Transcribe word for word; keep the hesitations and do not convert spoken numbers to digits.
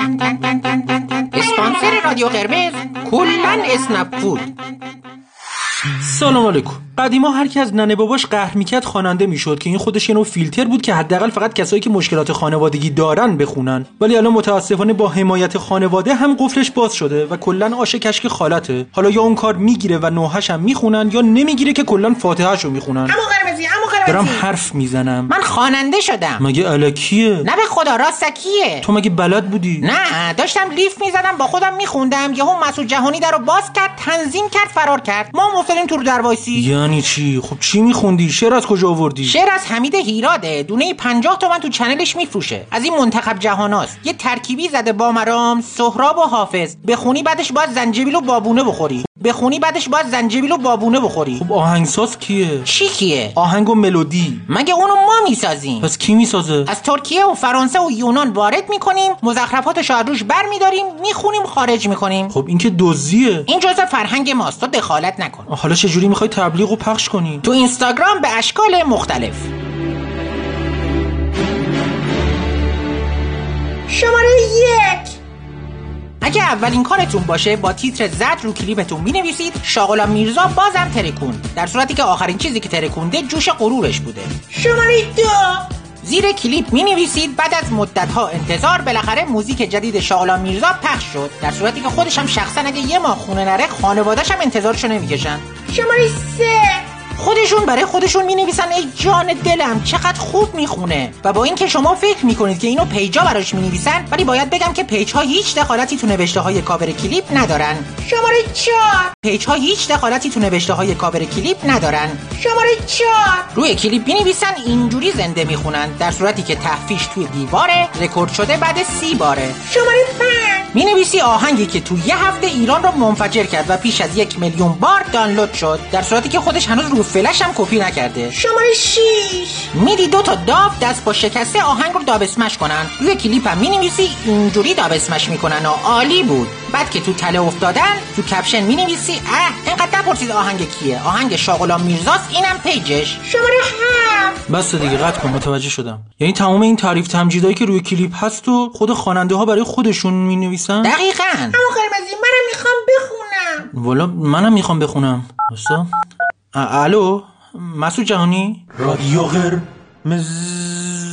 اسپانسر رادیو قرمز کلن اسنپ فود. سلام علیکم. قدیما هر کی از ننه باباش قهر میکرد خواننده میشد که این خودش یه نوع فیلتر بود که حداقل فقط کسایی که مشکلات خانوادگی دارن بخونن. ولی الان متاسفانه با حمایت خانواده هم قفلش باز شده و کلا آش کشک خالته. حالا یا اون کار میگیره و نوحش هم میخونن یا نمیگیره که کلا فاتحه‌شو میخونن. عمو قرمزی عمو قرمزی دارم حرف میزنم. من خواننده شدم. مگه الکیه؟ نه به خدا راستکیه. تو مگه بلد بودی؟ نه داشتم لیف میزدم با خودم میخوندم یهو مسعود جهانی درو باز کرد تنظیم کرد فرار کرد. ما افتادیم تو در وایسی. یعنی چی؟ خب چی میخوندی؟ شعر از کجا آوردی؟ شعر از حمید هیراده. دونه پنجاه تومن تو چنلش میفروشه. از این منتخب جهاناست. یه ترکیبی زده با مرام سهراب و حافظ. بخونی بعدش باید زنجبیل و بابونه بخوری. بخونی بعدش باید زنجبیل و بابونه بخوری. خب آهنگساز کیه؟ چی کیه؟ آهنگ و ملودی. مگه اونو ما میسازیم؟ پس کی میسازه؟ از ترکیه و فرانسه و یونان وارد میکنیم، مزخرفاتش رو روش برمیداریم، میخونیم، خارج میکنیم. خب این که دزدیه. این جزء فرهنگ ماست، تو دخالت نکن. حالا چه جوری میخوای تبلیغ و پخش کنی؟ تو اینستاگرام به اشکال مختلف. شماره یک. اگه اولین کارتون باشه با تیتر زد رو کلیپتون مینویسید شاغلان میرزا بازم ترکون، در صورتی که آخرین چیزی که ترکونده جوش غرورش بوده. شماره دو. زیر کلیپ مینویسید بعد از مدت‌ها انتظار بالاخره موزیک جدید شاغلان میرزا پخش شد، در صورتی که خودش هم شخصا اگه یه ماه خونه نره خانواده‌اش هم انتظارشو نمیکشن. شماره سه. خودشون برای خودشون مینویسن ای جان دلم چقدر خوب میخونه، و با اینکه شما فکر میکنید که اینو پیجا براش مینویسن، ولی باید بگم که پیج‌ها هیچ دخالتی تو نوشته‌های کاور کلیپ ندارن. شماره چهار. پیج‌ها هیچ دخالتی تو نوشته‌های کاور کلیپ ندارن. شماره چهار. روی کلیپ مینویسن اینجوری زنده میخونن، در صورتی که تحفیش توی دیواره، رکورد شده بعد سی باره. شماره پنج. مینویسی آهنگی که تو یه هفته ایران رو منفجر کرد و پیش از یک میلیون بار دانلود شد، در صورتی که خودش هنوز رو فلش هم کپی نکرده. شماره شش. میدی دو تا داو دست با شکسته آهنگ رو داب اسمش کنن، روی کلیپ هم مینویسی اینجوری داب اسمش میکنن و عالی بود. بعد که تو تله افتادن تو کپشن مینویسی اه اینقدر نپرسید آهنگ کیه، آهنگ شاغلان میرزاست، اینم پیجش. شماره هفت. بس دیگه قطع کن، متوجه شدم. یعنی تمام این تعریف تمجیدایی که روی کلیپ هست و خود خواننده ها برای خودشون مینویسن؟ دقیقاً. اما قرمزی منم میخوام بخونم. والا منم میخوام بخونم. الو مسعود جهانی؟ رادیو قرمز.